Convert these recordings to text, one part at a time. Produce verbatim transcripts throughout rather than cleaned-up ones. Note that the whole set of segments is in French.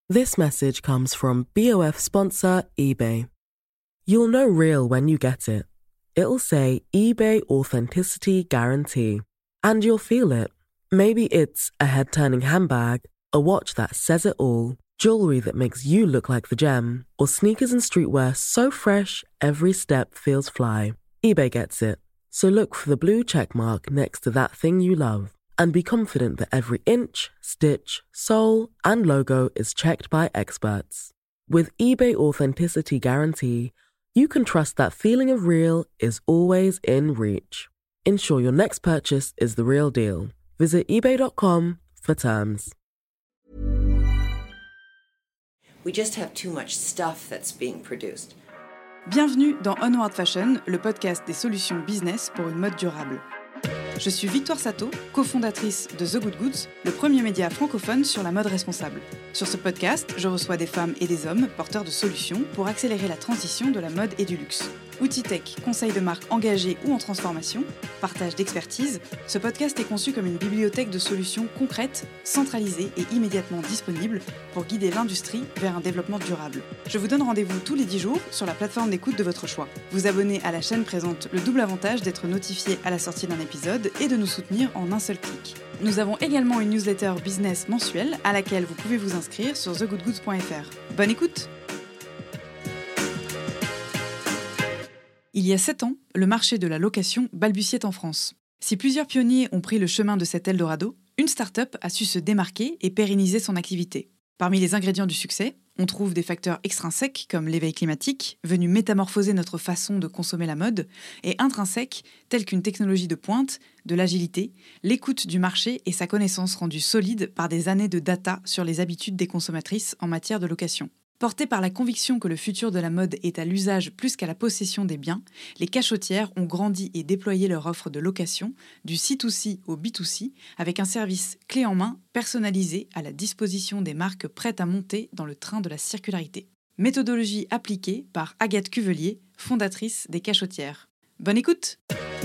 This message comes from B O F sponsor eBay. You'll know real when you get it. It'll say eBay Authenticity Guarantee. And you'll feel it. Maybe it's a head-turning handbag, a watch that says it all, jewelry that makes you look like the gem, or sneakers and streetwear so fresh every step feels fly. eBay gets it. So look for the blue check mark next to that thing you love and be confident that every inch, stitch, sole, and logo is checked by experts. With eBay Authenticity Guarantee, you can trust that feeling of real is always in reach. Ensure your next purchase is the real deal. Visit ebay dot com for terms. We just have too much stuff that's being produced. Bienvenue dans Onward Fashion, le podcast des solutions business pour une mode durable. Je suis Victoire Sato, cofondatrice de The Good Goods, le premier média francophone sur la mode responsable. Sur ce podcast, je reçois des femmes et des hommes porteurs de solutions pour accélérer la transition de la mode et du luxe. Outils tech, conseils de marques engagées ou en transformation, partage d'expertise, ce podcast est conçu comme une bibliothèque de solutions concrètes, centralisées et immédiatement disponibles pour guider l'industrie vers un développement durable. Je vous donne rendez-vous tous les dix jours sur la plateforme d'écoute de votre choix. Vous abonner à la chaîne présente le double avantage d'être notifié à la sortie d'un épisode et de nous soutenir en un seul clic. Nous avons également une newsletter business mensuelle à laquelle vous pouvez vous inscrire sur the good goods point f r. Bonne écoute! Il y a sept ans, le marché de la location balbutiait en France. Si plusieurs pionniers ont pris le chemin de cet Eldorado, une start-up a su se démarquer et pérenniser son activité. Parmi les ingrédients du succès, on trouve des facteurs extrinsèques comme l'éveil climatique, venu métamorphoser notre façon de consommer la mode, et intrinsèques tels qu'une technologie de pointe, de l'agilité, l'écoute du marché et sa connaissance rendue solide par des années de data sur les habitudes des consommatrices en matière de location. Portés par la conviction que le futur de la mode est à l'usage plus qu'à la possession des biens, les cachotières ont grandi et déployé leur offre de location du C deux C au B deux C avec un service clé en main personnalisé à la disposition des marques prêtes à monter dans le train de la circularité. Méthodologie appliquée par Agathe Cuvelier, fondatrice des Cachotières. Bonne écoute!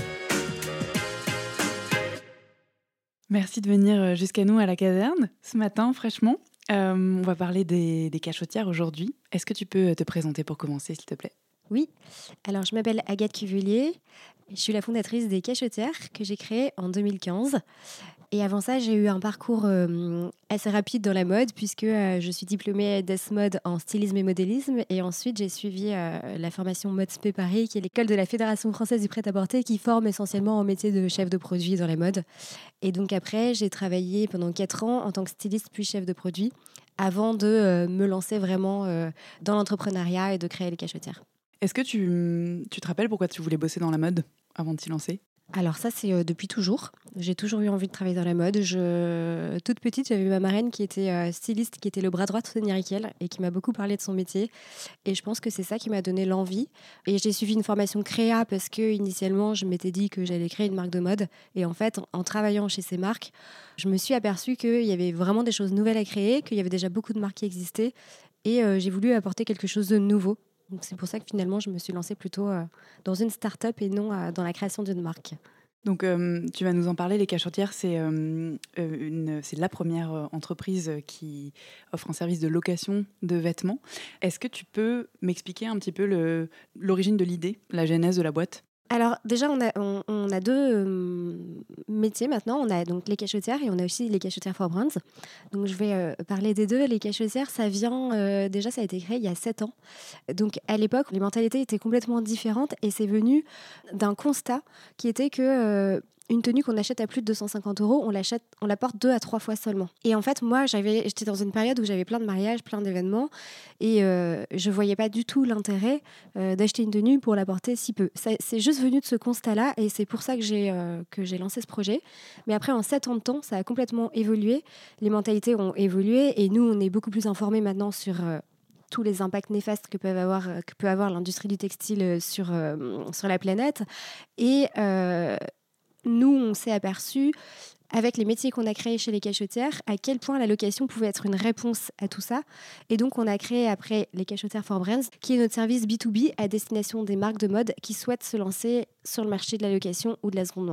Merci de venir jusqu'à nous à la caserne ce matin fraîchement. Euh, on va parler des, des cachotières aujourd'hui. Est-ce que tu peux te présenter pour commencer, s'il te plaît ? Oui, alors je m'appelle Agathe Cuvelier. Je suis la fondatrice des Cachotières que j'ai créées en deux mille quinze. Et avant ça, j'ai eu un parcours euh, assez rapide dans la mode puisque euh, je suis diplômée d'E S Mode en stylisme et modélisme. Et ensuite, j'ai suivi euh, la formation Modesp Paris, qui est l'école de la Fédération française du prêt-à-porter, qui forme essentiellement au métier de chef de produit dans la mode. Et donc après, j'ai travaillé pendant quatre ans en tant que styliste puis chef de produit avant de euh, me lancer vraiment euh, dans l'entrepreneuriat et de créer les Cachotières. Est-ce que tu, tu te rappelles pourquoi tu voulais bosser dans la mode avant de t'y lancer ? Alors ça, c'est euh, depuis toujours. J'ai toujours eu envie de travailler dans la mode. Je... Toute petite, j'avais ma marraine qui était euh, styliste, qui était le bras droit de Sonia Rykiel et qui m'a beaucoup parlé de son métier. Et je pense que c'est ça qui m'a donné l'envie. Et j'ai suivi une formation créa parce que initialement, je m'étais dit que j'allais créer une marque de mode. Et en fait, en, en travaillant chez ces marques, je me suis aperçue qu'il y avait vraiment des choses nouvelles à créer, qu'il y avait déjà beaucoup de marques qui existaient. Et euh, j'ai voulu apporter quelque chose de nouveau. Donc c'est pour ça que finalement, je me suis lancée plutôt euh, dans une start-up et non euh, dans la création d'une marque. Donc, euh, tu vas nous en parler. Les Cachotières, c'est, euh, une, c'est la première entreprise qui offre un service de location de vêtements. Est-ce que tu peux m'expliquer un petit peu le, l'origine de l'idée, la genèse de la boîte ? Alors déjà, on a, on, on a deux euh, métiers maintenant. On a donc les cachotières et on a aussi les cachotières for brands. Donc je vais euh, parler des deux. Les cachotières, ça vient, euh, déjà ça a été créé il y a sept ans. Donc à l'époque, les mentalités étaient complètement différentes et c'est venu d'un constat qui était que... Euh, une tenue qu'on achète à plus de deux cent cinquante euros, on l'achète, on la porte deux à trois fois seulement. Et en fait, moi, j'avais, j'étais dans une période où j'avais plein de mariages, plein d'événements, et euh, je voyais pas du tout l'intérêt euh, d'acheter une tenue pour la porter si peu. Ça, c'est juste venu de ce constat-là, et c'est pour ça que j'ai, euh, que j'ai lancé ce projet. Mais après, en sept ans de temps, ça a complètement évolué. Les mentalités ont évolué, et nous, on est beaucoup plus informés maintenant sur... Euh, tous les impacts néfastes que, peuvent avoir, que peut avoir l'industrie du textile sur, euh, sur la planète. Et... Euh, Nous, on s'est aperçu, avec les métiers qu'on a créés chez les cachotières, à quel point la location pouvait être une réponse à tout ça. Et donc, on a créé après les Cachotières for Brands, qui est notre service B deux B à destination des marques de mode qui souhaitent se lancer sur le marché de la location ou de la seconde main.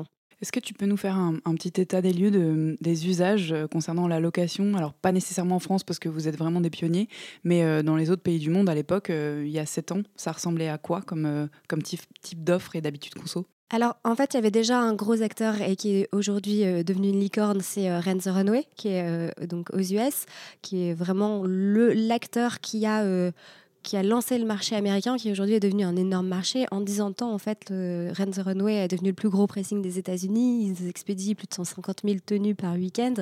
Est-ce que tu peux nous faire un, un petit état des lieux de, des usages euh, concernant la location? Alors, pas nécessairement en France parce que vous êtes vraiment des pionniers, mais euh, dans les autres pays du monde à l'époque, euh, il y a sept ans, ça ressemblait à quoi comme, euh, comme type, type d'offre et d'habitude conso? Alors, en fait, il y avait déjà un gros acteur et qui est aujourd'hui euh, devenu une licorne, c'est euh, Rent the Runway, qui est euh, donc aux U S, qui est vraiment le, l'acteur qui a, euh, qui a lancé le marché américain, qui aujourd'hui est devenu un énorme marché. En dix ans de temps, en fait, euh, Rent the Runway est devenu le plus gros pressing des États-Unis. Ils expédient plus de cent cinquante mille tenues par week-end.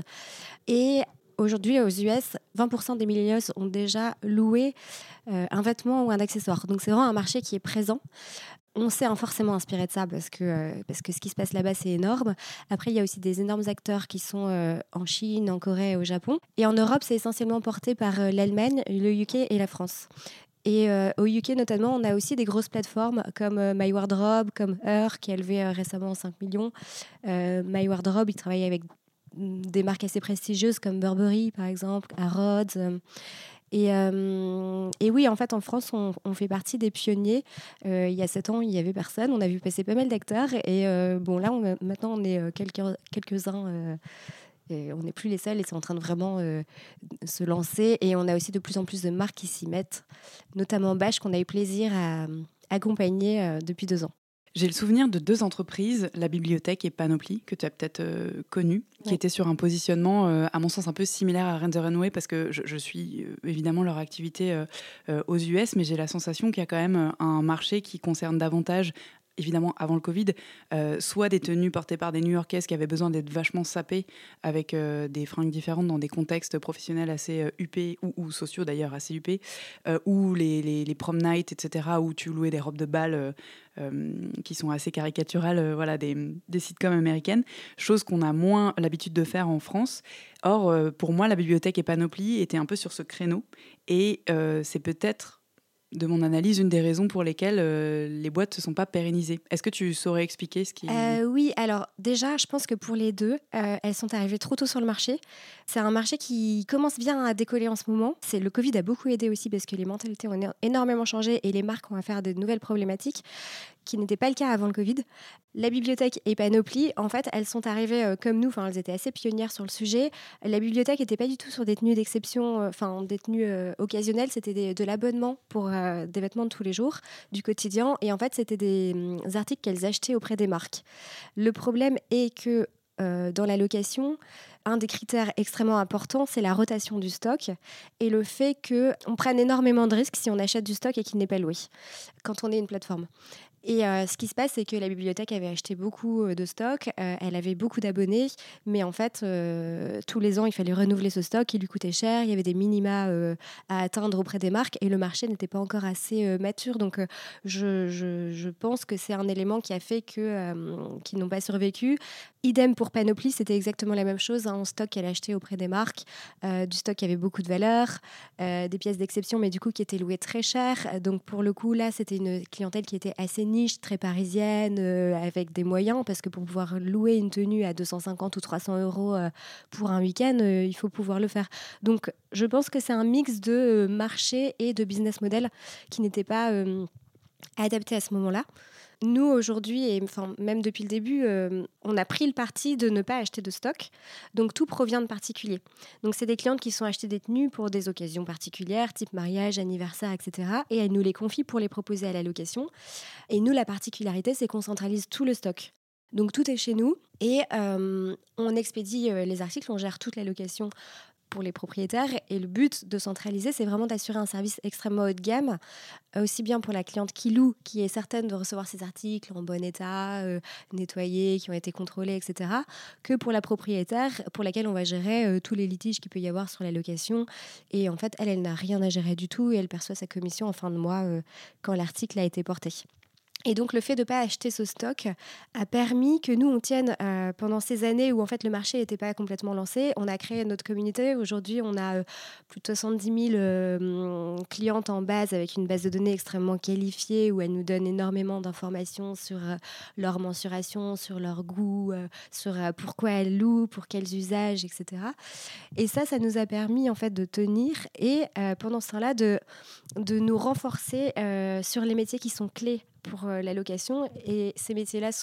Et aujourd'hui, aux U S, vingt pour cent des millennials ont déjà loué euh, un vêtement ou un accessoire. Donc, c'est vraiment un marché qui est présent. On s'est forcément inspiré de ça parce que, euh, parce que ce qui se passe là-bas, c'est énorme. Après, il y a aussi des énormes acteurs qui sont euh, en Chine, en Corée et au Japon. Et en Europe, c'est essentiellement porté par euh, l'Allemagne, le U K et la France. Et euh, au U K notamment, on a aussi des grosses plateformes comme euh, My Wardrobe, comme Her, qui a levé euh, récemment cinq millions. Euh, My Wardrobe, il travaille avec des marques assez prestigieuses comme Burberry, par exemple, Harrods. Euh, Et, euh, et oui, en fait, en France, on, on fait partie des pionniers. Euh, il y a sept ans, il n'y avait personne. On a vu passer pas mal d'acteurs. Et euh, bon, là, on, maintenant, on est quelques, quelques-uns. Euh, et on n'est plus les seuls. Et c'est en train de vraiment euh, se lancer. Et on a aussi de plus en plus de marques qui s'y mettent. Notamment Bache, qu'on a eu plaisir à accompagner euh, depuis deux ans. J'ai le souvenir de deux entreprises, la bibliothèque et Panoply, que tu as peut-être euh, connues, qui Ouais. étaient sur un positionnement, euh, à mon sens, un peu similaire à Rent the Runway, parce que je, je suis euh, évidemment leur activité euh, euh, aux U S, mais j'ai la sensation qu'il y a quand même un marché qui concerne davantage, évidemment avant le Covid, euh, soit des tenues portées par des New-Yorkaises qui avaient besoin d'être vachement sapées avec euh, des fringues différentes dans des contextes professionnels assez euh, huppés, ou, ou sociaux d'ailleurs assez huppés, euh, ou les, les, les prom nights, et cetera, où tu louais des robes de bal euh, euh, qui sont assez caricaturales, euh, voilà, des, des sitcoms américaines, chose qu'on a moins l'habitude de faire en France. Or, euh, pour moi, la bibliothèque et Panoply étaient un peu sur ce créneau, et euh, c'est peut-être de mon analyse, une des raisons pour lesquelles euh, les boîtes ne se sont pas pérennisées. Est-ce que tu saurais expliquer ce qui... Euh, oui, alors déjà, je pense que pour les deux, euh, elles sont arrivées trop tôt sur le marché. C'est un marché qui commence bien à décoller en ce moment. C'est, le Covid a beaucoup aidé aussi parce que les mentalités ont éno- énormément changé et les marques ont affaire à de nouvelles problématiques qui n'était pas le cas avant le Covid. La bibliothèque et Panoply, en fait, elles sont arrivées euh, comme nous, enfin, elles étaient assez pionnières sur le sujet. La bibliothèque n'était pas du tout sur des tenues d'exception, enfin, euh, des tenues euh, occasionnelles, c'était des, de l'abonnement pour euh, des vêtements de tous les jours, du quotidien. Et en fait, c'était des, des articles qu'elles achetaient auprès des marques. Le problème est que euh, dans la location, un des critères extrêmement importants, c'est la rotation du stock et le fait qu'on prenne énormément de risques si on achète du stock et qu'il n'est pas loué quand on est une plateforme. Et euh, ce qui se passe, c'est que la bibliothèque avait acheté beaucoup euh, de stock, euh, elle avait beaucoup d'abonnés, mais en fait, euh, tous les ans, il fallait renouveler ce stock, il lui coûtait cher, il y avait des minima euh, à atteindre auprès des marques, et le marché n'était pas encore assez euh, mature. Donc, euh, je, je, je pense que c'est un élément qui a fait que, euh, qu'ils n'ont pas survécu. Idem pour Panoply, c'était exactement la même chose, un hein, stock qu'elle achetait auprès des marques, euh, du stock qui avait beaucoup de valeur, euh, des pièces d'exception, mais du coup qui étaient louées très cher. Donc, pour le coup, là, c'était une clientèle qui était assez niche, très parisienne, euh, avec des moyens, parce que pour pouvoir louer une tenue à deux cent cinquante ou trois cents euros euh, pour un week-end, euh, il faut pouvoir le faire. Donc, je pense que c'est un mix de euh, marché et de business model qui n'était pas euh, adapté à ce moment-là. Nous, aujourd'hui, et enfin, même depuis le début, euh, on a pris le parti de ne pas acheter de stock. Donc, tout provient de particuliers. Donc, c'est des clientes qui sont achetées des tenues pour des occasions particulières, type mariage, anniversaire, et cetera. Et elles nous les confient pour les proposer à la location. Et nous, la particularité, c'est qu'on centralise tout le stock. Donc, tout est chez nous. Et euh, on expédie euh, les articles, on gère toute la location pour les propriétaires. Et le but de centraliser, c'est vraiment d'assurer un service extrêmement haut de gamme, aussi bien pour la cliente qui loue, qui est certaine de recevoir ses articles en bon état, euh, nettoyés, qui ont été contrôlés, et cetera, que pour la propriétaire, pour laquelle on va gérer euh, tous les litiges qu'il peut y avoir sur la location. Et en fait, elle, elle n'a rien à gérer du tout et elle perçoit sa commission en fin de mois euh, quand l'article a été porté. Et donc, le fait de ne pas acheter ce stock a permis que nous, on tienne euh, pendant ces années où en fait, le marché n'était pas complètement lancé. On a créé notre communauté. Aujourd'hui, on a euh, plus de soixante-dix mille euh, clientes en base avec une base de données extrêmement qualifiée où elles nous donnent énormément d'informations sur euh, leur mensuration, sur leur goût, euh, sur euh, pourquoi elles louent, pour quels usages, et cetera. Et ça, ça nous a permis en fait de tenir et euh, pendant ce temps-là, de, de nous renforcer euh, sur les métiers qui sont clés pour euh, la location. Et ces métiers-là sont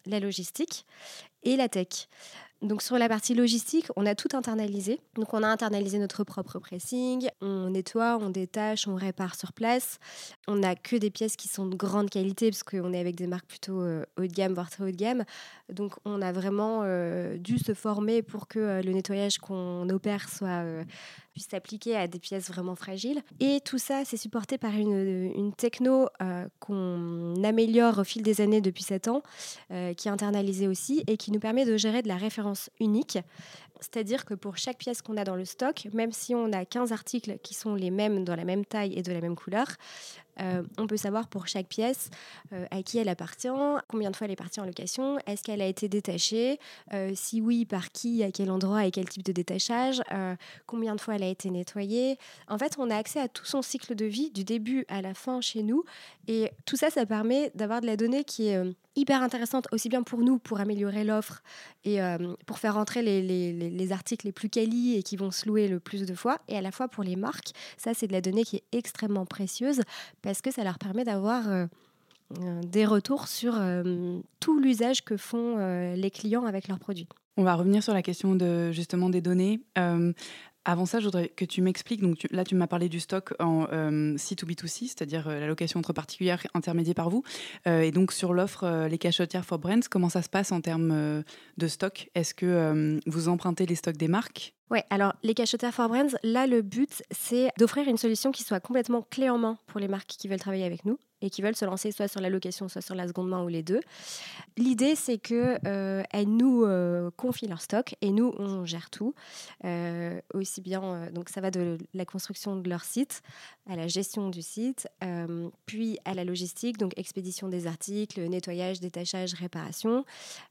la logistique et la tech. Donc sur la partie logistique, on a tout internalisé. Donc on a internalisé notre propre pressing, on nettoie, on détache, on répare sur place. On n'a que des pièces qui sont de grande qualité parce qu'on est avec des marques plutôt euh, haut de gamme, voire très haut de gamme. Donc on a vraiment euh, dû se former pour que euh, le nettoyage qu'on opère soit, euh, puisse s'appliquer à des pièces vraiment fragiles. Et tout ça, c'est supporté par une, une techno euh, qu'on améliore au fil des années depuis sept ans, euh, qui est internalisée aussi et qui nous permet de gérer de la référence unique. C'est-à-dire que pour chaque pièce qu'on a dans le stock, même si on a quinze articles qui sont les mêmes dans la même taille et de la même couleur, euh, on peut savoir pour chaque pièce euh, à qui elle appartient, combien de fois elle est partie en location, est-ce qu'elle a été détachée, euh, si oui, par qui, à quel endroit et quel type de détachage, euh, combien de fois elle a été nettoyée. En fait, on a accès à tout son cycle de vie, du début à la fin chez nous. Et tout ça, ça permet d'avoir de la donnée qui est euh, hyper intéressante, aussi bien pour nous, pour améliorer l'offre et euh, pour faire entrer les, les, les articles les plus quali et qui vont se louer le plus de fois, et à la fois pour les marques. Ça, c'est de la donnée qui est extrêmement précieuse parce que ça leur permet d'avoir euh, euh, des retours sur euh, tout l'usage que font euh, les clients avec leurs produits. On va revenir sur la question de, justement des données. Euh, Avant ça, je voudrais que tu m'expliques. Donc tu, là, tu m'as parlé du stock en euh, C deux B deux C, c'est-à-dire euh, la location entre particuliers intermédiée par vous. Euh, et donc sur l'offre euh, Les Cachetières for Brands, comment ça se passe en termes euh, de stock ? Est-ce que euh, vous empruntez les stocks des marques ? Oui, alors les Cachetières for Brands, là, le but, c'est d'offrir une solution qui soit complètement clé en main pour les marques qui veulent travailler avec nous et qui veulent se lancer soit sur la location, soit sur la seconde main ou les deux. L'idée, c'est qu'elles euh, nous euh, confient leur stock et nous, on gère tout. Euh, aussi bien, euh, donc ça va de la construction de leur site à la gestion du site, euh, puis à la logistique, donc expédition des articles, nettoyage, détachage, réparation.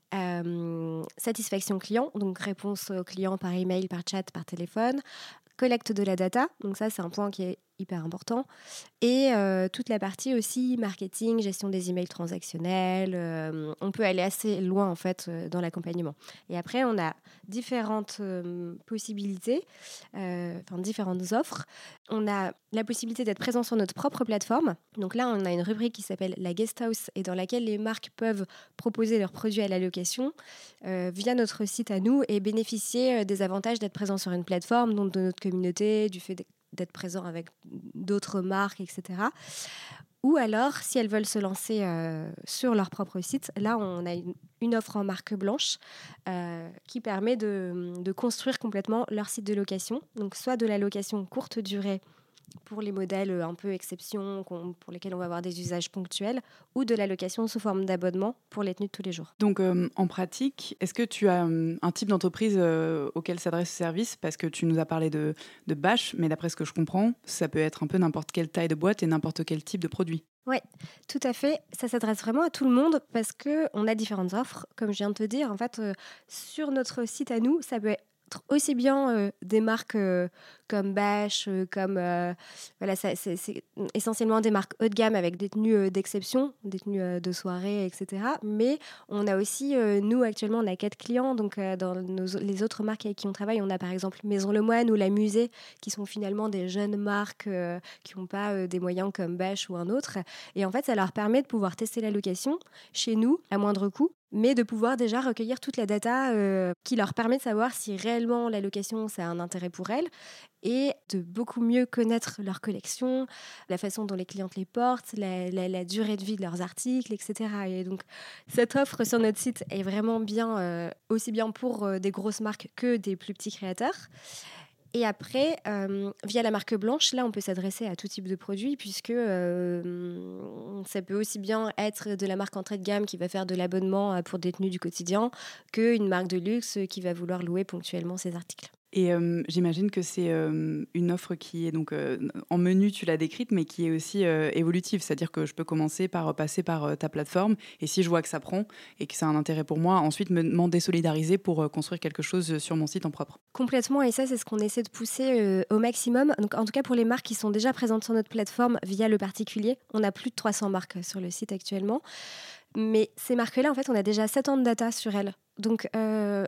Euh, satisfaction client, donc réponse aux clients par email, par chat, par téléphone. Collecte de la data, donc ça, c'est un point qui est hyper important. Et euh, toute la partie aussi marketing, gestion des emails transactionnels. Euh, on peut aller assez loin, en fait, euh, dans l'accompagnement. Et après, on a différentes euh, possibilités, euh, enfin différentes offres. On a la possibilité d'être présent sur notre propre plateforme. Donc là, on a une rubrique qui s'appelle la Guest House et dans laquelle les marques peuvent proposer leurs produits à la location euh, via notre site à nous et bénéficier des avantages d'être présent sur une plateforme, donc de notre communauté, du fait d'être présent avec d'autres marques, et cetera. Ou alors, si elles veulent se lancer euh, sur leur propre site, là, on a une, une offre en marque blanche euh, qui permet de, de construire complètement leur site de location. Donc, soit de la location courte durée pour les modèles un peu exception, pour lesquels on va avoir des usages ponctuels, ou de la location sous forme d'abonnement pour les tenues de tous les jours. Donc, euh, en pratique, est-ce que tu as euh, un type d'entreprise euh, auquel s'adresse ce service ? Parce que tu nous as parlé de, de bâche, mais d'après ce que je comprends, ça peut être un peu n'importe quelle taille de boîte et n'importe quel type de produit. Oui, tout à fait. Ça s'adresse vraiment à tout le monde parce qu'on a différentes offres. Comme je viens de te dire, en fait, euh, sur notre site à nous, ça peut être aussi bien euh, des marques euh, comme Bâche, euh, comme euh, voilà, ça, c'est, c'est essentiellement des marques haut de gamme avec des tenues euh, d'exception, des tenues euh, de soirée, et cetera. Mais on a aussi, euh, nous actuellement, on a quatre clients. Donc euh, dans nos, les autres marques avec qui on travaille, on a par exemple Maison Lemoine ou La Musée, qui sont finalement des jeunes marques euh, qui n'ont pas euh, des moyens comme Bâche ou un autre. Et en fait, ça leur permet de pouvoir tester la location chez nous à moindre coût, mais de pouvoir déjà recueillir toute la data euh, qui leur permet de savoir si réellement la location, ça a un intérêt pour elles et de beaucoup mieux connaître leur collection, la façon dont les clientes les portent, la, la, la durée de vie de leurs articles, et cetera. Et donc, cette offre sur notre site est vraiment bien, euh, aussi bien pour euh, des grosses marques que des plus petits créateurs. Et après, euh, via la marque blanche, là, on peut s'adresser à tout type de produits puisque euh, ça peut aussi bien être de la marque entrée de gamme qui va faire de l'abonnement pour des tenues du quotidien qu'une marque de luxe qui va vouloir louer ponctuellement ses articles. Et euh, j'imagine que c'est euh, une offre qui est donc euh, en menu, tu l'as décrite, mais qui est aussi euh, évolutive. C'est-à-dire que je peux commencer par passer par euh, ta plateforme et si je vois que ça prend et que c'est un intérêt pour moi, ensuite me, m'en désolidariser pour euh, construire quelque chose sur mon site en propre. Complètement, et ça, c'est ce qu'on essaie de pousser euh, au maximum. Donc, en tout cas, pour les marques qui sont déjà présentes sur notre plateforme via le particulier, on a plus de trois cents marques sur le site actuellement. Mais ces marques-là, en fait, on a déjà sept ans de data sur elles. Donc, euh,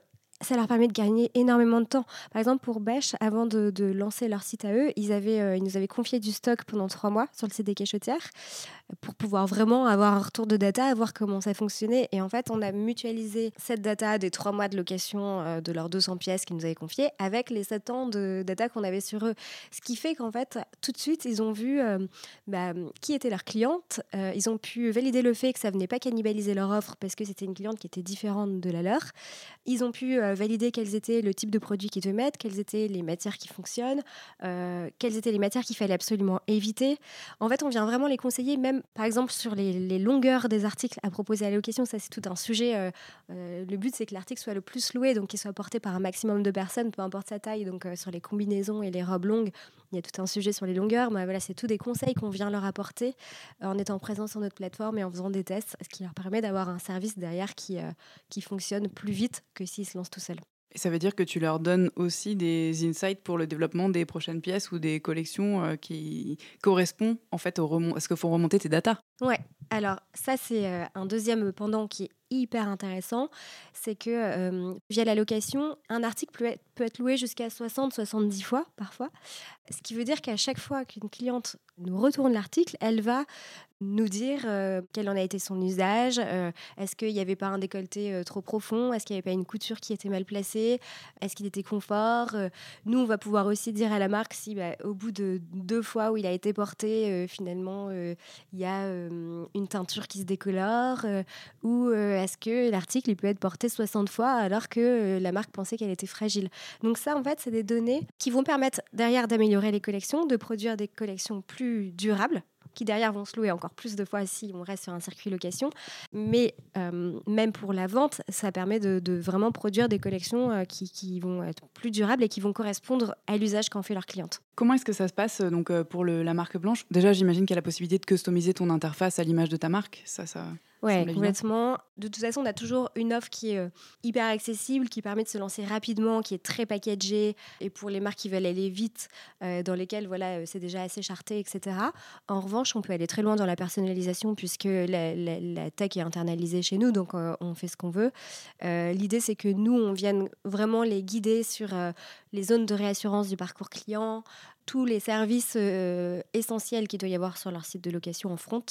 Ça leur permet de gagner énormément de temps. Par exemple, pour Bêche, avant de, de lancer leur site à eux, ils, avaient, euh, ils nous avaient confié du stock pendant trois mois sur le site des Cachotières pour pouvoir vraiment avoir un retour de data, voir comment ça fonctionnait. Et en fait, on a mutualisé cette data des trois mois de location euh, de leurs deux cents pièces qu'ils nous avaient confiées avec les sept ans de data qu'on avait sur eux. Ce qui fait qu'en fait, tout de suite, ils ont vu euh, bah, qui était leur cliente. Euh, ils ont pu valider le fait que ça ne venait pas cannibaliser leur offre parce que c'était une cliente qui était différente de la leur. Ils ont pu euh, valider quels étaient le type de produits qu'ils devaient mettre, quelles étaient les matières qui fonctionnent, euh, quelles étaient les matières qu'il fallait absolument éviter. En fait, on vient vraiment les conseiller, même par exemple sur les, les longueurs des articles à proposer à la location. Ça, c'est tout un sujet. Euh, euh, le but, c'est que l'article soit le plus loué, donc qu'il soit porté par un maximum de personnes, peu importe sa taille. Donc euh, sur les combinaisons et les robes longues, il y a tout un sujet sur les longueurs. Mais voilà, c'est tous des conseils qu'on vient leur apporter euh, en étant présent sur notre plateforme et en faisant des tests, ce qui leur permet d'avoir un service derrière qui, euh, qui fonctionne plus vite que s'ils se lancent tout seuls. Et ça veut dire que tu leur donnes aussi des insights pour le développement des prochaines pièces ou des collections euh, qui correspondent en fait au remont- à ce qu'il faut remonter tes datas. Ouais, alors ça c'est euh, un deuxième pendant qui est hyper intéressant, c'est que euh, via la location, un article peut être, peut être loué jusqu'à soixante à soixante-dix fois parfois, ce qui veut dire qu'à chaque fois qu'une cliente nous retourne l'article, elle va nous dire euh, quel en a été son usage, euh, est-ce qu'il n'y avait pas un décolleté euh, trop profond, est-ce qu'il n'y avait pas une couture qui était mal placée, est-ce qu'il était confort. Euh, nous, on va pouvoir aussi dire à la marque si bah, au bout de deux fois où il a été porté, euh, finalement, euh, il y a euh, une teinture qui se décolore, euh, ou euh, est-ce que l'article il peut être porté soixante fois alors que euh, la marque pensait qu'elle était fragile. Donc ça, en fait, c'est des données qui vont permettre derrière d'améliorer les collections, de produire des collections plus durables, qui derrière vont se louer encore plus de fois si on reste sur un circuit location. Mais euh, même pour la vente, ça permet de, de vraiment produire des collections euh, qui, qui vont être plus durables et qui vont correspondre à l'usage qu'en fait leur cliente. Comment est-ce que ça se passe donc, euh, pour le, la marque blanche ? Déjà, j'imagine qu'il y a la possibilité de customiser ton interface à l'image de ta marque. Ça, ça... Ouais, complètement. De toute façon, on a toujours une offre qui est euh, hyper accessible, qui permet de se lancer rapidement, qui est très packagée, et pour les marques qui veulent aller vite, euh, dans lesquelles voilà, euh, c'est déjà assez charté, et cetera. En revanche, on peut aller très loin dans la personnalisation, puisque la, la, la tech est internalisée chez nous, donc euh, on fait ce qu'on veut. Euh, l'idée, c'est que nous, on vienne vraiment les guider sur euh, les zones de réassurance du parcours client, tous les services euh, essentiels qu'il doit y avoir sur leur site de location en front.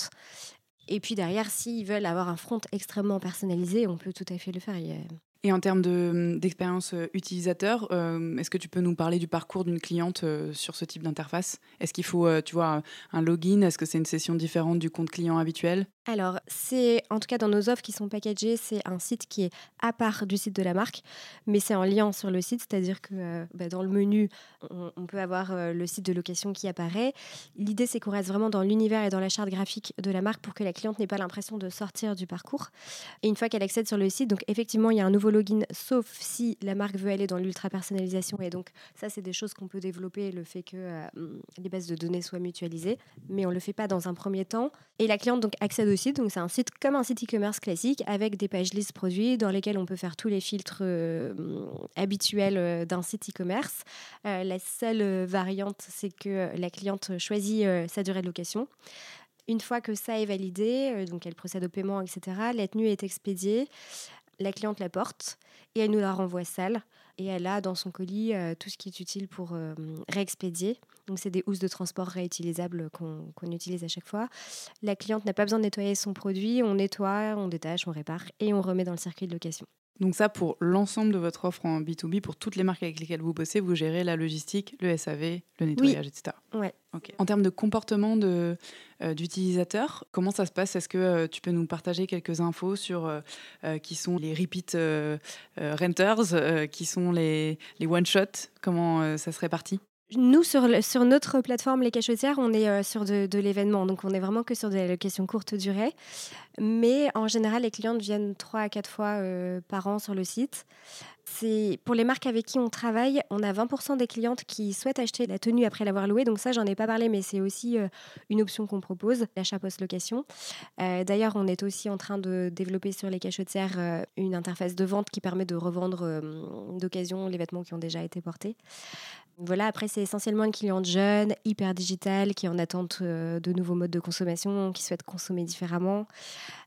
Et puis derrière, s'ils veulent avoir un front extrêmement personnalisé, on peut tout à fait le faire. Et en termes de, d'expérience utilisateur, euh, est-ce que tu peux nous parler du parcours d'une cliente euh, sur ce type d'interface ? Est-ce qu'il faut, euh, tu vois, un login ? Est-ce que c'est une session différente du compte client habituel ? Alors, c'est, en tout cas dans nos offres qui sont packagées, c'est un site qui est à part du site de la marque, mais c'est en lien sur le site, c'est-à-dire que euh, bah, dans le menu, on, on peut avoir euh, le site de location qui apparaît. L'idée, c'est qu'on reste vraiment dans l'univers et dans la charte graphique de la marque pour que la cliente n'ait pas l'impression de sortir du parcours. Et une fois qu'elle accède sur le site, donc effectivement, il y a un nouveau login, sauf si la marque veut aller dans l'ultra-personnalisation. Et donc, ça, c'est des choses qu'on peut développer, le fait que euh, les bases de données soient mutualisées, mais on ne le fait pas dans un premier temps. Et la cliente donc accède au site, donc c'est un site comme un site e-commerce classique avec des pages listes produits dans lesquelles on peut faire tous les filtres euh, habituels euh, d'un site e-commerce. Euh, la seule variante, c'est que la cliente choisit euh, sa durée de location. Une fois que ça est validé, euh, donc elle procède au paiement, et cetera, la tenue est expédiée, la cliente la porte et elle nous la renvoie sale. Et elle a dans son colis euh, tout ce qui est utile pour euh, réexpédier. Donc, c'est des housses de transport réutilisables qu'on, qu'on utilise à chaque fois. La cliente n'a pas besoin de nettoyer son produit. On nettoie, on détache, on répare et on remet dans le circuit de location. Donc ça, pour l'ensemble de votre offre en B deux B, pour toutes les marques avec lesquelles vous bossez, vous gérez la logistique, le S A V, le nettoyage, oui. et cetera. Ouais. Okay. En termes de comportement de, euh, d'utilisateur, comment ça se passe ? Est-ce que euh, tu peux nous partager quelques infos sur euh, euh, qui sont les repeat euh, euh, renters, euh, qui sont les, les one-shots ? Comment euh, ça se répartit ? Nous, sur, le, sur notre plateforme Les Cachotières, on est euh, sur de, de l'événement. Donc, on est vraiment que sur des locations courte durée. Mais en général, les clientes viennent trois à quatre fois euh, par an sur le site. C'est, pour les marques avec qui on travaille, on a vingt pour cent des clientes qui souhaitent acheter la tenue après l'avoir louée. Donc ça, j'en ai pas parlé, mais c'est aussi euh, une option qu'on propose, l'achat post-location. Euh, d'ailleurs, on est aussi en train de développer sur Les Cachotières euh, une interface de vente qui permet de revendre euh, d'occasion les vêtements qui ont déjà été portés. Voilà, après, c'est essentiellement une cliente jeune, hyper digitale, qui est en attente euh, de nouveaux modes de consommation, qui souhaite consommer différemment.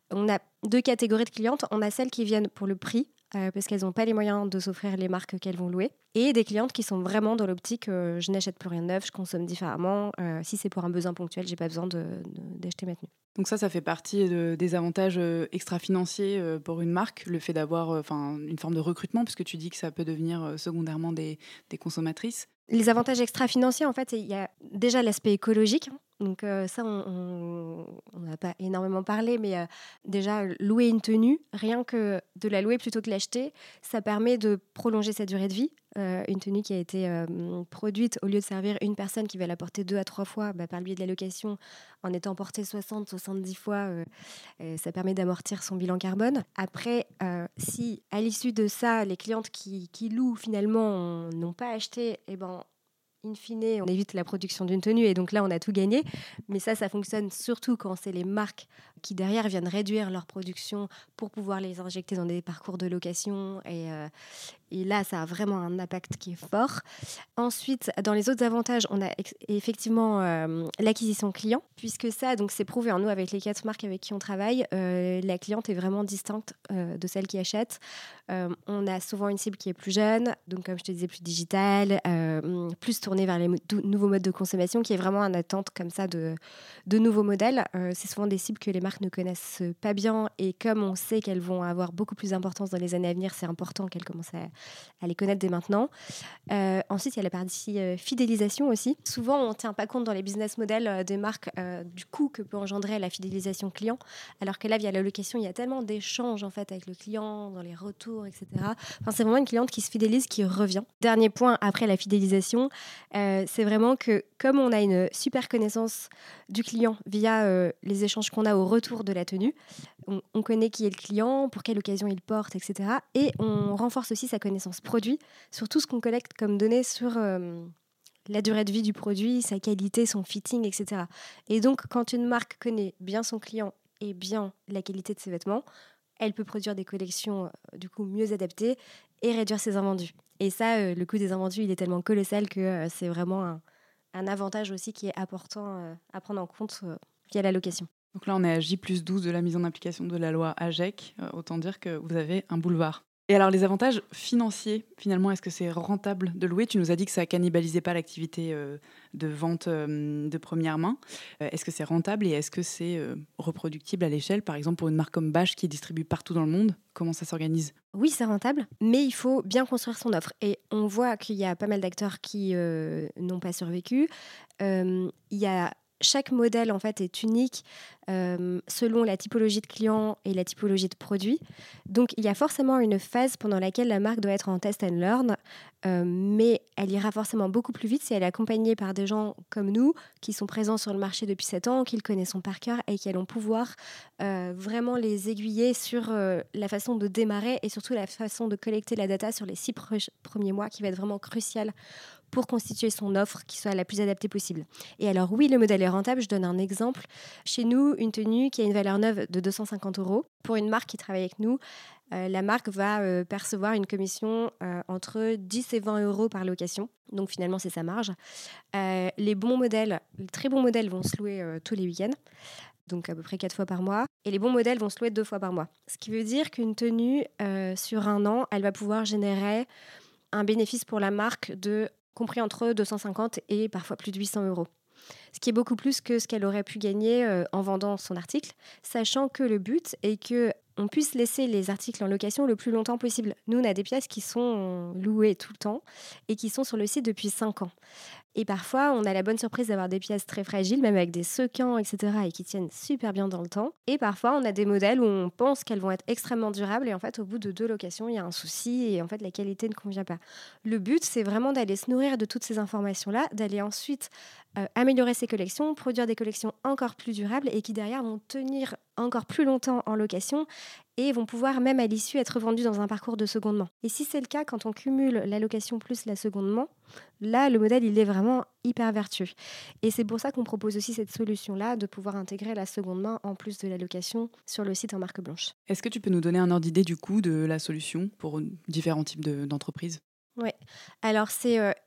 On a deux catégories de clientes. On a celles qui viennent pour le prix, euh, parce qu'elles n'ont pas les moyens de s'offrir les marques qu'elles vont louer. Et des clientes qui sont vraiment dans l'optique euh, je n'achète plus rien de neuf, je consomme différemment. Euh, si c'est pour un besoin ponctuel, j'ai pas besoin de, de, d'acheter ma tenue. Donc ça, ça fait partie de, des avantages euh, extra-financiers euh, pour une marque, le fait d'avoir euh, une forme de recrutement, puisque tu dis que ça peut devenir euh, secondairement des, des consommatrices. Les avantages extra-financiers, en fait, il y a déjà l'aspect écologique. Donc euh, ça, on n'a pas énormément parlé, mais euh, déjà, louer une tenue, rien que de la louer plutôt que l'acheter, ça permet de prolonger sa durée de vie. Euh, une tenue qui a été euh, produite, au lieu de servir une personne qui va la porter deux à trois fois, bah, par le biais de la location, en étant portée soixante, soixante-dix fois, euh, euh, ça permet d'amortir son bilan carbone. Après, euh, si à l'issue de ça, les clientes qui, qui louent finalement n'ont pas acheté, eh ben, in fine, on évite la production d'une tenue et donc là, on a tout gagné. Mais ça, ça fonctionne surtout quand c'est les marques qui, derrière, viennent réduire leur production pour pouvoir les injecter dans des parcours de location. Et, euh, et là, ça a vraiment un impact qui est fort. Ensuite, dans les autres avantages, on a ex- effectivement euh, l'acquisition client, puisque ça, donc, c'est prouvé. Hein, nous, avec les quatre marques avec qui on travaille, euh, la cliente est vraiment distincte euh, de celle qui achète. Euh, on a souvent une cible qui est plus jeune, donc comme je te disais, plus digitale, euh, plus tournée vers les mo- nouveaux modes de consommation, qui est vraiment en attente comme ça de, de nouveaux modèles. Euh, c'est souvent des cibles que les marques ne connaissent pas bien, et comme on sait qu'elles vont avoir beaucoup plus d'importance dans les années à venir, c'est important qu'elles commencent à, à les connaître dès maintenant. Euh, ensuite, il y a la partie euh, fidélisation aussi. Souvent, on ne tient pas compte dans les business models euh, des marques euh, du coût que peut engendrer la fidélisation client, alors que là, via la location, il y a tellement d'échanges en fait, avec le client, dans les retours, et cetera. Enfin, c'est vraiment une cliente qui se fidélise, qui revient. Dernier point, après la fidélisation, euh, c'est vraiment que comme on a une super connaissance du client via euh, les échanges qu'on a au retour de la tenue, on, on connaît qui est le client, pour quelle occasion il porte, et cetera. Et on renforce aussi sa connaissance produit sur tout ce qu'on collecte comme données sur euh, la durée de vie du produit, sa qualité, son fitting, et cetera. Et donc, quand une marque connaît bien son client et bien la qualité de ses vêtements, elle peut produire des collections euh, du coup mieux adaptées et réduire ses invendus. Et ça, euh, le coût des invendus, il est tellement colossal que euh, c'est vraiment un, un avantage aussi qui est important euh, à prendre en compte euh, via la location. Donc là, on est à J plus douze de la mise en application de la loi A G E C. Euh, autant dire que vous avez un boulevard. Et alors, les avantages financiers, finalement, est-ce que c'est rentable de louer ? Tu nous as dit que ça ne cannibalisait pas l'activité euh, de vente euh, de première main. Euh, est-ce que c'est rentable et est-ce que c'est euh, reproductible à l'échelle ? Par exemple, pour une marque comme Bache qui distribue partout dans le monde, comment ça s'organise ? Oui, c'est rentable, mais il faut bien construire son offre. Et on voit qu'il y a pas mal d'acteurs qui euh, n'ont pas survécu. Euh, il y a... Chaque modèle, en fait, est unique euh, selon la typologie de client et la typologie de produit. Donc, il y a forcément une phase pendant laquelle la marque doit être en test and learn, euh, mais elle ira forcément beaucoup plus vite si elle est accompagnée par des gens comme nous, qui sont présents sur le marché depuis sept ans, qui le connaissent par cœur et qui allons pouvoir euh, vraiment les aiguiller sur euh, la façon de démarrer et surtout la façon de collecter la data sur les six pre- premiers mois, qui va être vraiment crucial pour constituer son offre qui soit la plus adaptée possible. Et alors oui, le modèle est rentable. Je donne un exemple. Chez nous, une tenue qui a une valeur neuve de deux cent cinquante euros, pour une marque qui travaille avec nous, euh, la marque va euh, percevoir une commission euh, entre dix et vingt euros par location. Donc finalement, c'est sa marge. Euh, les bons modèles, les très bons modèles vont se louer euh, tous les week-ends, donc à peu près quatre fois par mois. Et les bons modèles vont se louer deux fois par mois. Ce qui veut dire qu'une tenue, euh, sur un an, elle va pouvoir générer un bénéfice pour la marque de compris entre deux cent cinquante et parfois plus de huit cents euros. Ce qui est beaucoup plus que ce qu'elle aurait pu gagner euh, en vendant son article, sachant que le but est qu'on puisse laisser les articles en location le plus longtemps possible. Nous, on a des pièces qui sont louées tout le temps et qui sont sur le site depuis cinq ans. Et parfois, on a la bonne surprise d'avoir des pièces très fragiles, même avec des sequins, et cetera, et qui tiennent super bien dans le temps. Et parfois, on a des modèles où on pense qu'elles vont être extrêmement durables, et en fait, au bout de deux locations, il y a un souci, et en fait, la qualité ne convient pas. Le but, c'est vraiment d'aller se nourrir de toutes ces informations-là, d'aller ensuite euh, améliorer ses collections, produire des collections encore plus durables, et qui derrière vont tenir encore plus longtemps en location, et vont pouvoir même à l'issue être vendues dans un parcours de secondement. Et si c'est le cas, quand on cumule la location plus la secondement, là, le modèle, il est vraiment hyper vertueux. Et c'est pour ça qu'on propose aussi cette solution-là, de pouvoir intégrer la seconde main en plus de la location sur le site en marque blanche. Est-ce que tu peux nous donner un ordre d'idée du coût de la solution pour différents types de, d'entreprises ? Oui. Alors, c'est euh,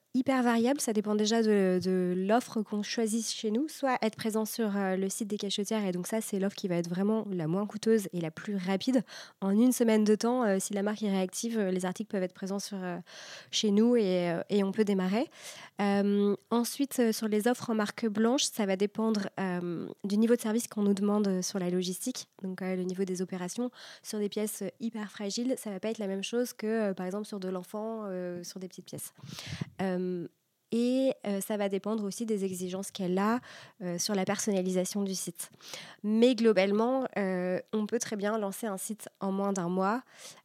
hyper variable, ça dépend déjà de, de l'offre qu'on choisit chez nous, soit être présent sur euh, le site des cachetières, et donc ça c'est l'offre qui va être vraiment la moins coûteuse et la plus rapide. En une semaine de temps, euh, si la marque est réactive, euh, les articles peuvent être présents sur, euh, chez nous et, euh, et on peut démarrer. Euh, ensuite, euh, sur les offres en marque blanche, ça va dépendre euh, du niveau de service qu'on nous demande sur la logistique, donc euh, le niveau des opérations. Sur des pièces hyper fragiles, ça ne va pas être la même chose que euh, par exemple sur de l'enfant, euh, sur des petites pièces. Euh, et euh, ça va dépendre aussi des exigences qu'elle a euh, sur la personnalisation du site. Mais globalement, euh, on peut très bien lancer un site en moins d'un mois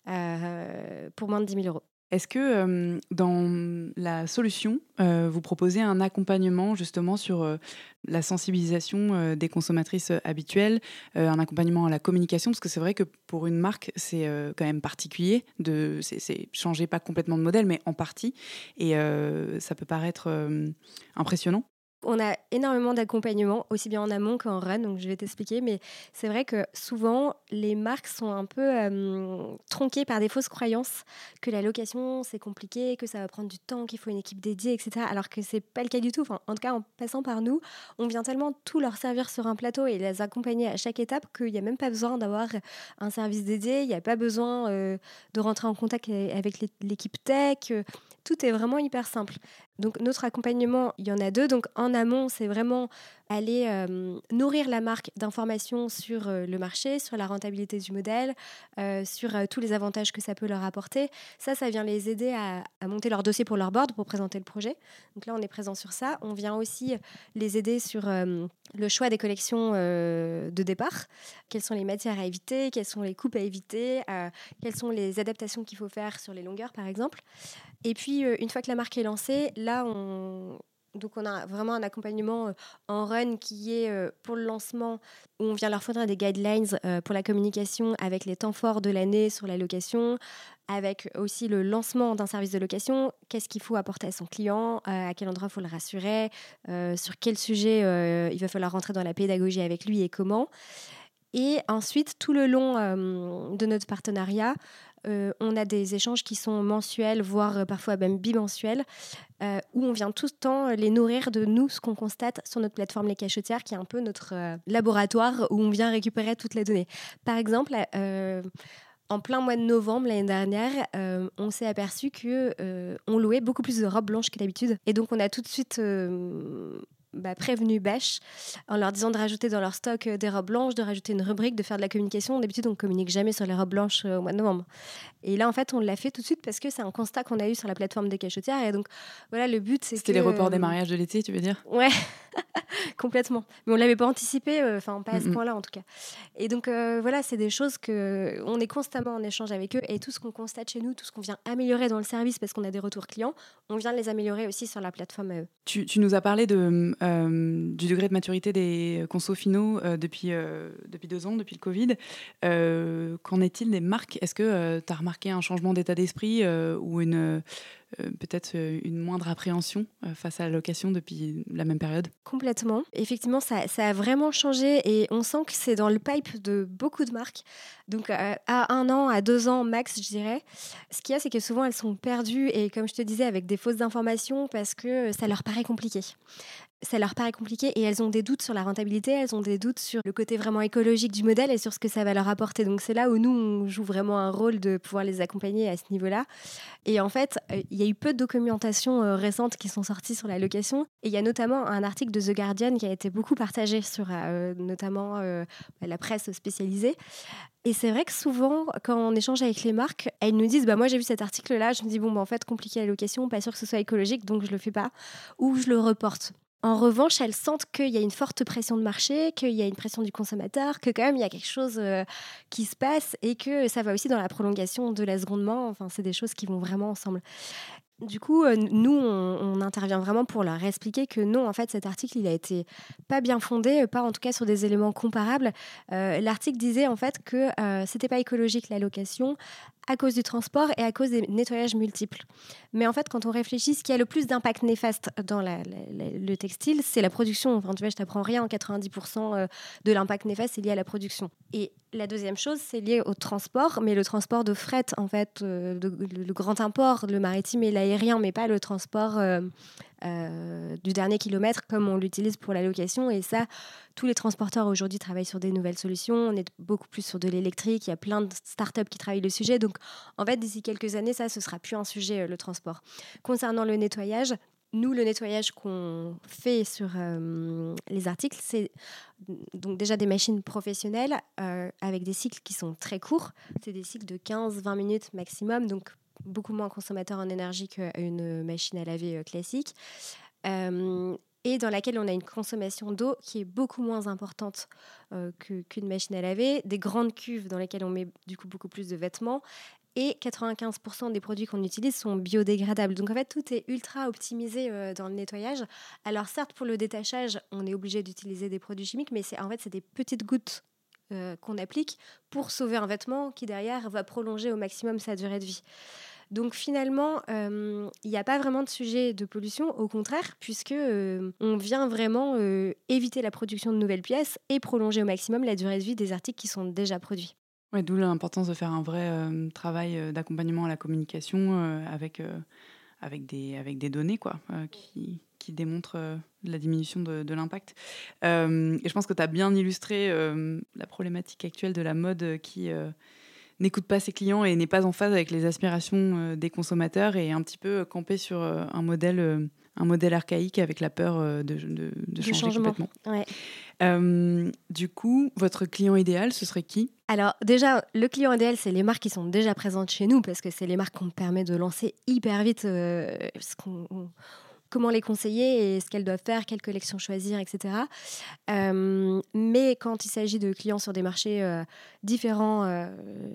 euh, pour moins de dix mille euros. Est-ce que euh, dans la solution, euh, vous proposez un accompagnement justement sur euh, la sensibilisation euh, des consommatrices euh, habituelles, euh, un accompagnement à la communication? Parce que c'est vrai que pour une marque, c'est euh, quand même particulier. De, c'est, c'est changer pas complètement de modèle, mais en partie. Et euh, ça peut paraître euh, impressionnant. On a énormément d'accompagnement, aussi bien en amont qu'en run, donc je vais t'expliquer. Mais c'est vrai que souvent, les marques sont un peu euh, tronquées par des fausses croyances que la location, c'est compliqué, que ça va prendre du temps, qu'il faut une équipe dédiée, et cetera. Alors que c'est pas le cas du tout. Enfin, en tout cas, en passant par nous, on vient tellement tout leur servir sur un plateau et les accompagner à chaque étape qu'il n'y a même pas besoin d'avoir un service dédié. Il n'y a pas besoin euh, de rentrer en contact avec l'équipe tech. Tout est vraiment hyper simple. Donc notre accompagnement, il y en a deux. Donc en amont, c'est vraiment aller euh, nourrir la marque d'informations sur euh, le marché, sur la rentabilité du modèle, euh, sur euh, tous les avantages que ça peut leur apporter. Ça, ça vient les aider à, à monter leur dossier pour leur board, pour présenter le projet. Donc là, on est présent sur ça. On vient aussi les aider sur euh, le choix des collections euh, de départ. Quelles sont les matières à éviter, quelles sont les coupes à éviter, euh, quelles sont les adaptations qu'il faut faire sur les longueurs, par exemple. Et puis, euh, une fois que la marque est lancée, là, on... Donc, on a vraiment un accompagnement euh, en run qui est euh, pour le lancement, où on vient leur fournir des guidelines euh, pour la communication avec les temps forts de l'année sur la location, avec aussi le lancement d'un service de location, qu'est-ce qu'il faut apporter à son client, euh, à quel endroit il faut le rassurer, euh, sur quel sujet euh, il va falloir rentrer dans la pédagogie avec lui et comment. Et ensuite, tout le long euh, de notre partenariat, euh, on a des échanges qui sont mensuels, voire euh, parfois même bimensuels, euh, où on vient tout le temps les nourrir de nous, ce qu'on constate sur notre plateforme Les Cachetières, qui est un peu notre euh, laboratoire où on vient récupérer toutes les données. Par exemple, euh, en plein mois de novembre l'année dernière, euh, on s'est aperçu qu'on euh, louait beaucoup plus de robes blanches que d'habitude. Et donc, on a tout de suite... Euh, Bah, prévenu Bêche en leur disant de rajouter dans leur stock des robes blanches, de rajouter une rubrique, de faire de la communication. D'habitude, on ne communique jamais sur les robes blanches au mois de novembre. Et là, en fait, on l'a fait tout de suite parce que c'est un constat qu'on a eu sur la plateforme des cachetières. Et donc, voilà, le but, c'est C'était que... les reports des mariages de l'été, tu veux dire? Ouais, complètement. Mais on ne l'avait pas anticipé, enfin, euh, pas à ce Mm-hmm. point-là, en tout cas. Et donc, euh, voilà, c'est des choses que on est constamment en échange avec eux. Et tout ce qu'on constate chez nous, tout ce qu'on vient améliorer dans le service parce qu'on a des retours clients, on vient les améliorer aussi sur la plateforme à eux. Tu, tu nous as parlé de, euh, du degré de maturité des consos finaux euh, depuis, euh, depuis deux ans, depuis le Covid. Euh, qu'en est-il des marques? Est-ce que euh, tu as remarqué un changement d'état d'esprit euh, ou une, euh, peut-être une moindre appréhension euh, face à la location depuis la même période? Complètement. Effectivement, ça, ça a vraiment changé et on sent que c'est dans le pipe de beaucoup de marques. Donc, euh, à un an, à deux ans max, je dirais. Ce qu'il y a, c'est que souvent, elles sont perdues et, comme je te disais, avec des fausses informations parce que ça leur paraît compliqué. Ça leur paraît compliqué et elles ont des doutes sur la rentabilité, elles ont des doutes sur le côté vraiment écologique du modèle et sur ce que ça va leur apporter. Donc c'est là où nous, on joue vraiment un rôle de pouvoir les accompagner à ce niveau-là. Et en fait, il euh, y a eu peu de documentation euh, récente qui sont sorties sur la location. Et il y a notamment un article de The Guardian qui a été beaucoup partagé sur euh, notamment euh, la presse spécialisée. Et c'est vrai que souvent, quand on échange avec les marques, elles nous disent bah, « moi j'ai vu cet article-là, je me dis bon, bah, en fait, compliqué la location, pas sûr que ce soit écologique, donc je le fais pas. » Ou je le reporte. En revanche, elles sentent qu'il y a une forte pression de marché, qu'il y a une pression du consommateur, que quand même il y a quelque chose euh, qui se passe et que ça va aussi dans la prolongation de la seconde main. Enfin, c'est des choses qui vont vraiment ensemble. Du coup, euh, nous, on, on intervient vraiment pour leur expliquer que non, en fait, cet article, il a été pas bien fondé, pas en tout cas sur des éléments comparables. Euh, l'article disait en fait que euh, c'était pas écologique la location à cause du transport et à cause des nettoyages multiples. Mais en fait, quand on réfléchit, ce qui a le plus d'impact néfaste dans la, la, la, le textile, c'est la production. Enfin, tu vois, je t'apprends rien, en quatre-vingt-dix pour cent de l'impact néfaste est lié à la production. Et la deuxième chose, c'est lié au transport, mais le transport de fret, en fait, euh, de, le, le grand import, le maritime et l'aérien, mais pas le transport euh, euh, du dernier kilomètre comme on l'utilise pour la location. Et ça, tous les transporteurs aujourd'hui travaillent sur des nouvelles solutions. On est beaucoup plus sur de l'électrique. Il y a plein de startups qui travaillent le sujet. Donc, en fait, d'ici quelques années, ça, ce sera plus un sujet, euh, le transport. Concernant le nettoyage, nous, le nettoyage qu'on fait sur euh, les articles, c'est donc déjà des machines professionnelles euh, avec des cycles qui sont très courts. C'est des cycles de quinze à vingt minutes maximum, donc beaucoup moins consommateur en énergie qu'une machine à laver euh, classique. Euh, et dans laquelle on a une consommation d'eau qui est beaucoup moins importante euh, que, qu'une machine à laver, des grandes cuves dans lesquelles on met du coup beaucoup plus de vêtements, et quatre-vingt-quinze pour cent des produits qu'on utilise sont biodégradables. Donc en fait, tout est ultra optimisé euh, dans le nettoyage. Alors certes, pour le détachage, on est obligé d'utiliser des produits chimiques, mais c'est, en fait, c'est des petites gouttes euh, qu'on applique pour sauver un vêtement qui derrière va prolonger au maximum sa durée de vie. Donc finalement, il euh, n'y a pas vraiment de sujet de pollution, au contraire, puisque euh, on vient vraiment euh, éviter la production de nouvelles pièces et prolonger au maximum la durée de vie des articles qui sont déjà produits. Ouais, d'où l'importance de faire un vrai euh, travail euh, d'accompagnement à la communication euh, avec, euh, avec, des, avec des données quoi, euh, qui, qui démontrent euh, la diminution de, de l'impact. Euh, et je pense que tu as bien illustré euh, la problématique actuelle de la mode qui... Euh, n'écoute pas ses clients et n'est pas en phase avec les aspirations euh, des consommateurs et est un petit peu campé sur euh, un, modèle, euh, un modèle archaïque avec la peur euh, de, de, de changer changement. complètement. Ouais. Euh, du coup, votre client idéal, ce serait qui ? Alors déjà, le client idéal, c'est les marques qui sont déjà présentes chez nous parce que c'est les marques qu'on permet de lancer hyper vite euh, ce qu'on... On... comment les conseiller et ce qu'elles doivent faire, quelle collection choisir, et cetera. Euh, mais quand il s'agit de clients sur des marchés euh, différents euh,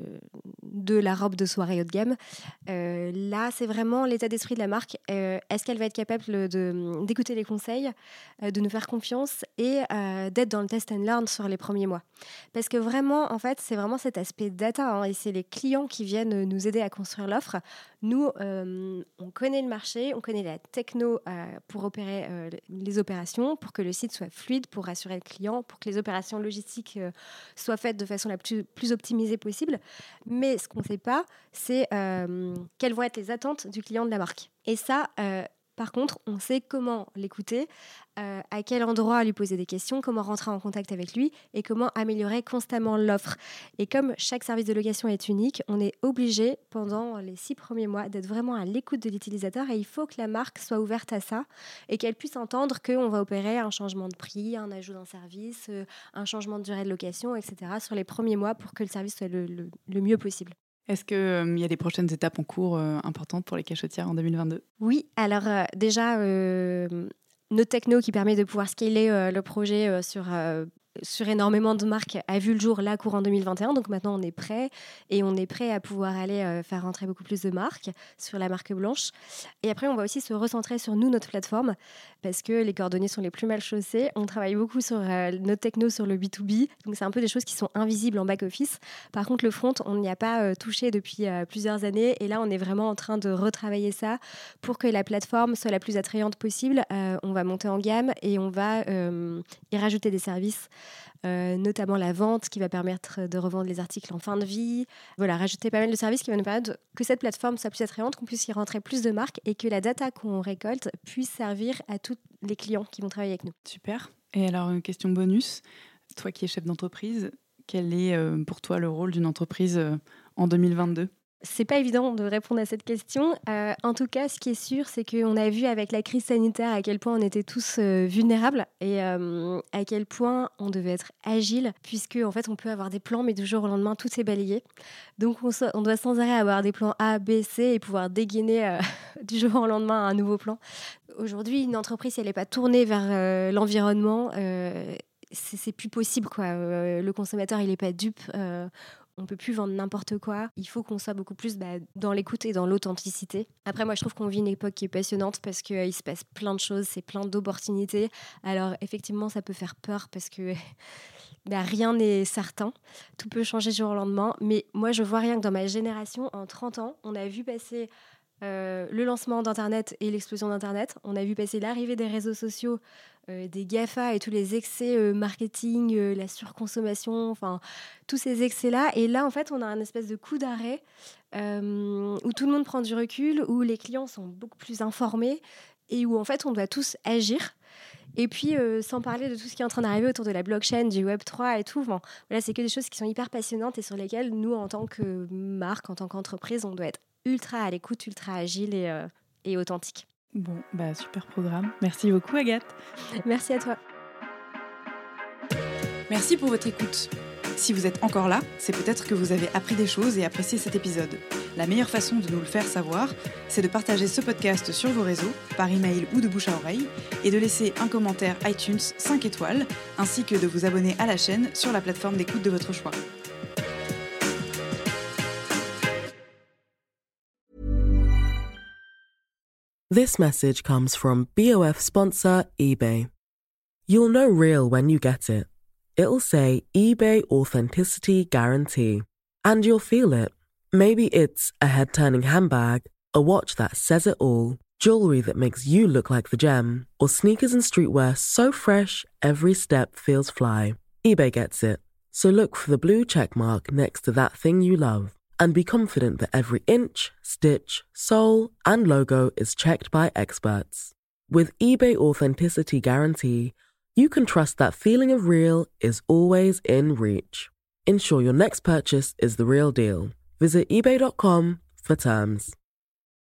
de la robe de soirée haut de gamme, euh, là, c'est vraiment l'état d'esprit de la marque. Euh, est-ce qu'elle va être capable de, d'écouter les conseils, euh, de nous faire confiance et euh, d'être dans le test and learn sur les premiers mois ? Parce que vraiment, en fait, c'est vraiment cet aspect data hein, et c'est les clients qui viennent nous aider à construire l'offre. Nous, euh, on connaît le marché, on connaît la techno euh, pour opérer euh, les opérations, pour que le site soit fluide, pour rassurer le client, pour que les opérations logistiques euh, soient faites de façon la plus, plus optimisée possible. Mais ce qu'on ne sait pas, c'est euh, quelles vont être les attentes du client de la marque. Et ça, euh, par contre, on sait comment l'écouter, euh, à quel endroit lui poser des questions, comment rentrer en contact avec lui et comment améliorer constamment l'offre. Et comme chaque service de location est unique, on est obligé, pendant les six premiers mois, d'être vraiment à l'écoute de l'utilisateur et il faut que la marque soit ouverte à ça et qu'elle puisse entendre qu'on va opérer un changement de prix, un ajout d'un service, euh, un changement de durée de location, et cetera sur les premiers mois pour que le service soit le, le, le mieux possible. Est-ce qu'il euh, y a des prochaines étapes en cours euh, importantes pour les cachetières en deux mille vingt-deux ? Oui, alors euh, déjà, euh, notre techno qui permet de pouvoir scaler euh, le projet euh, sur, euh, sur énormément de marques a vu le jour là, courant deux mille vingt et un. Donc maintenant, on est prêt et on est prêt à pouvoir aller euh, faire rentrer beaucoup plus de marques sur la marque blanche. Et après, on va aussi se recentrer sur nous, notre plateforme, parce que les cordonniers sont les plus mal chaussés. On travaille beaucoup sur euh, notre techno, sur le B deux B. Donc c'est un peu des choses qui sont invisibles en back-office. Par contre, le front, on n'y a pas euh, touché depuis euh, plusieurs années. Et là, on est vraiment en train de retravailler ça pour que la plateforme soit la plus attrayante possible. Euh, on va monter en gamme et on va euh, y rajouter des services. Euh, notamment la vente qui va permettre de revendre les articles en fin de vie. Voilà, rajouter pas mal de services qui vont nous permettre de, que cette plateforme soit plus attrayante, qu'on puisse y rentrer plus de marques et que la data qu'on récolte puisse servir à tous les clients qui vont travailler avec nous. Super. Et alors, une question bonus. Toi qui es chef d'entreprise, quel est euh, pour toi le rôle d'une entreprise euh, en deux mille vingt-deux ? C'est pas évident de répondre à cette question. Euh, en tout cas, ce qui est sûr, c'est qu'on a vu avec la crise sanitaire à quel point on était tous euh, vulnérables et euh, à quel point on devait être agile, puisque en fait, on peut avoir des plans, mais du jour au lendemain, tout est balayé. Donc, on, so- on doit sans arrêt avoir des plans A, B, C et pouvoir dégainer euh, du jour au lendemain un nouveau plan. Aujourd'hui, une entreprise, si elle n'est pas tournée vers euh, l'environnement, euh, c'est, c'est plus possible, quoi. Euh, le consommateur, il n'est pas dupe. Euh, on peut plus vendre n'importe quoi. Il faut qu'on soit beaucoup plus bah, dans l'écoute et dans l'authenticité. Après, moi, je trouve qu'on vit une époque qui est passionnante parce qu'il euh, se passe plein de choses, c'est plein d'opportunités. Alors, effectivement, ça peut faire peur parce que bah, rien n'est certain. Tout peut changer du jour au lendemain. Mais moi, je vois rien que dans ma génération, en trente ans, on a vu passer euh, le lancement d'Internet et l'explosion d'Internet. On a vu passer l'arrivée des réseaux sociaux, euh, des GAFA et tous les excès euh, marketing, euh, la surconsommation, enfin, tous ces excès-là. Et là, en fait, on a un espèce de coup d'arrêt euh, où tout le monde prend du recul, où les clients sont beaucoup plus informés et où, en fait, on doit tous agir. Et puis, euh, sans parler de tout ce qui est en train d'arriver autour de la blockchain, du web trois et tout, bon, voilà, c'est que des choses qui sont hyper passionnantes et sur lesquelles, nous, en tant que marque, en tant qu'entreprise, on doit être ultra à l'écoute, ultra agile et, euh, et authentique. Bon, bah super programme. Merci beaucoup Agathe. Merci à toi. Merci pour votre écoute. Si vous êtes encore là, c'est peut-être que vous avez appris des choses et apprécié cet épisode. La meilleure façon de nous le faire savoir, c'est de partager ce podcast sur vos réseaux, par email ou de bouche à oreille, et de laisser un commentaire iTunes cinq étoiles, ainsi que de vous abonner à la chaîne sur la plateforme d'écoute de votre choix. This message comes from B O F sponsor eBay. You'll know real when you get it. It'll say eBay Authenticity Guarantee. And you'll feel it. Maybe it's a head-turning handbag, a watch that says it all, jewelry that makes you look like the gem, or sneakers and streetwear so fresh every step feels fly. eBay gets it. So look for the blue check mark next to that thing you love. And be confident that every inch, stitch, sole, and logo is checked by experts. With eBay Authenticity Guarantee, you can trust that feeling of real is always in reach. Ensure your next purchase is the real deal. Visit ebay dot com for terms.